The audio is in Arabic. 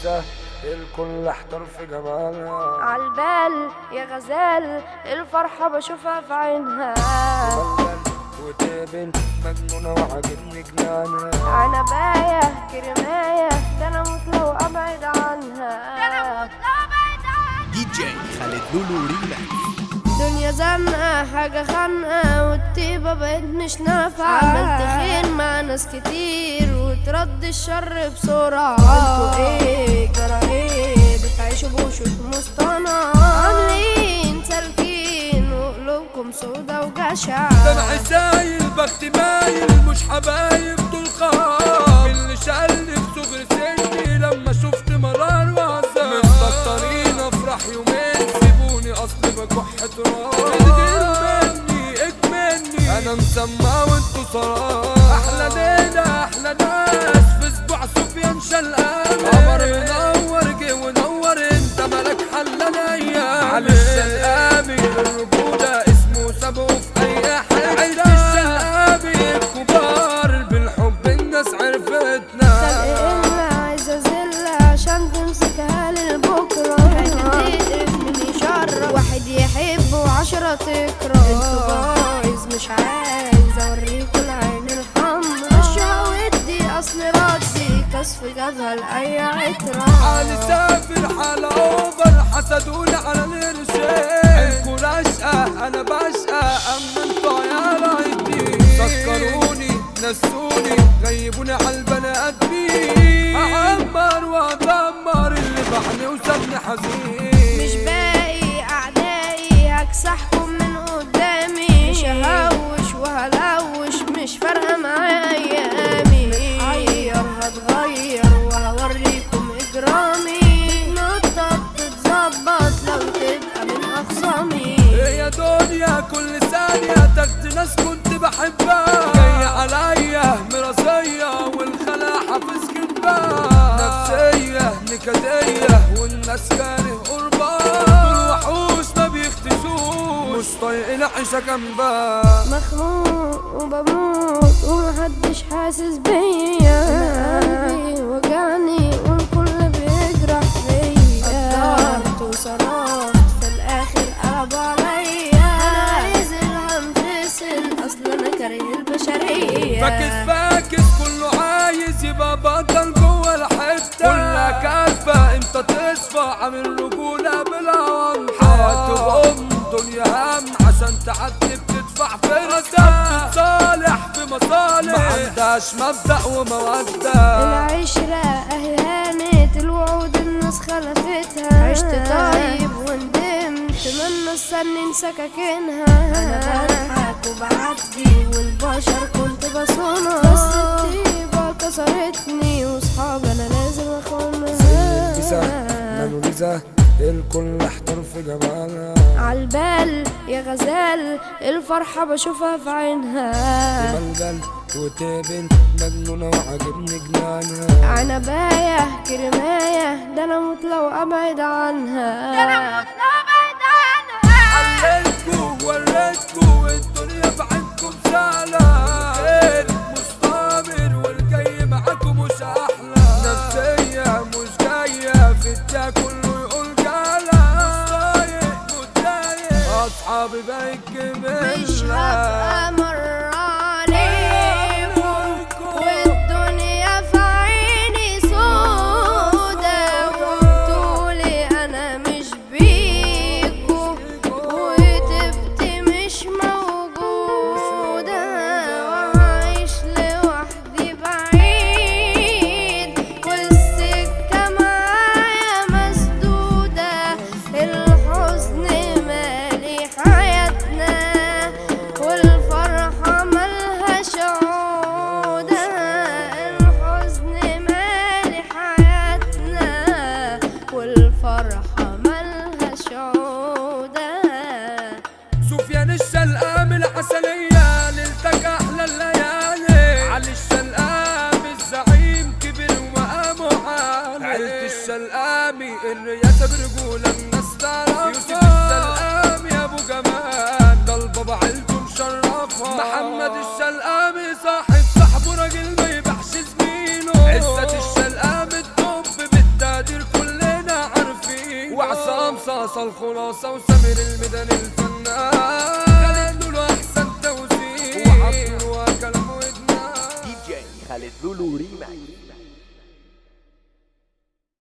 موناليزا الكل احتار في جمالها. عالبال يا غزال الفرحة بشوفها في عينها، تبلبل وتقبل مجنونة وعاجبني جنانها. عنباية كرماية ده انا اموت لو ابعد عنها. دي جي خالد لولو ريماكس. دنيا زنقة حاجة خانقة والطيبة بقت مش نافعة. عملت خير مع ناس كتير وترد الشر بسرعة. انتوا ايه جرى ايه بتعيشوا بوشوش مصطنعة، عاملين سالكين وقلوبكم سودا وجشعة. دمعي سايل بختي مايل مش حبايب دول خراب. اللي شالني في صغر سني لما شفت مرار وعذاب. مستكترين افرح يومين سيبوني اصل بكح تراب. تديروا مني اكمني انا مسمى وانتوا صراط. احلى ليلة احلى ناس في اسبوع سفيان شلقان. قمر منور جه ونور انت مالك حلال ايام. علي الشلقامي الرجولة اسمه سابه في اي حتة. عيد الشلقامي الكبار بالحب الناس عرفتنا. خلق عايزة زلة عشان تمسكها للبكرة. حاجة تقرف من شر واحد يحب وعشرة تكره. انتوا بايظ مش عايز اوريكوا العين الحمرا. وشها ودي اصل ردي كسف جابها لأي عترة. علي سافر حالة اوفر حسدوني على القرشين. عينكوا راشقة انا بشقى اما انتوا عيال عيدين. سكروني نسوني غيبوني عالبني ادمين. اعمر وادمر اللي بعني وسابني حزين. مش باقي اعدائي هكسحكم من قدامي. مش ههوش وهلوش مش فارقة معايا ايامي. متحير هتغير وهوريكم اجرامي. تتنطط تتظبط لو تبقى من اخصامي. يا دنيا كل ثانية تاخدي ناس كنت بحبها. جاية عليا مراسية والخلا حافظ كدبها. نفسية نكدية والناس كاره قربان. دول وحوش ما بيختشوش مش طايقين عيشة جنبها. مخنوق وبموت ومحدش حاسس بيا. قلبي وجعني والكل بيجرح فيا. قدرت وصرفت في الاخر قلب عليا. انا عايز الهم تسل اصل انا كاره البشرية. فاكس كله عايز يبقى بطل جوه الحتة. كلها كاتفة امتى تصفى عامل رجولة بالعوام. حياتهم دنيا هم عشان تعدي بتدفع فرصة. بتصالح في مصالح ما عندهاش مبدأ ومودة. العشرة اهي هانت الوعود الناس خلفتها. عشت طيب وندمت من استني سكاكينها. انا بضحك وبعدي والبشر كنت بصونها. بس الطيبة كسرتني وصحابي انا لازم اخونها. موناليزا الكل احتار في جمالها. عالبال يا غزال الفرحة بشوفها في عينها. تبلبل وتقبل مجنونة وعاجبني جنانها. عنباية كرماية ده انا اموت لو ابعد عنها. علمتكوا وريتكوا الدنيا بعينكم سهلة. الخير مستمر والجاي معاكم مش احلى. نفسية مش جاية في الدنيا كله يقول جالة. مش طايق متضايق اصحابي بقت مش هبقى مرة عليكم والدنيا في عيني سودا. وقلتولي انا مش بيكو وتبتي مش موجودة. وعايش لوحدي بعيد والسكة معايا مسدودة. الحزن مالي حياتنا والفرحة ملهاش عودة. الحزن مالي حياتنا والفرحة ملهاش عودة. سفيان الشلقام العسلية ليلتك أحلى الليالي. علي الشلقام الزعيم كبر ومقامه عالي. عيلة الشلقامي الرياسة برجولة الناس تعرفها. يوسف الشلقامي يا أبو جمال ده البابا عيلته مشرفها. محمد الشلقامي صاحبه راجل ما يبيعش زميله. عزت الشلقامي الدب بالتقدير عصام صاصة الخلاصة وسمير الميدان الفنان خالد لولو احسن توزيع وعبد وكلام ودنا دي جي خالد لولو ريماكس.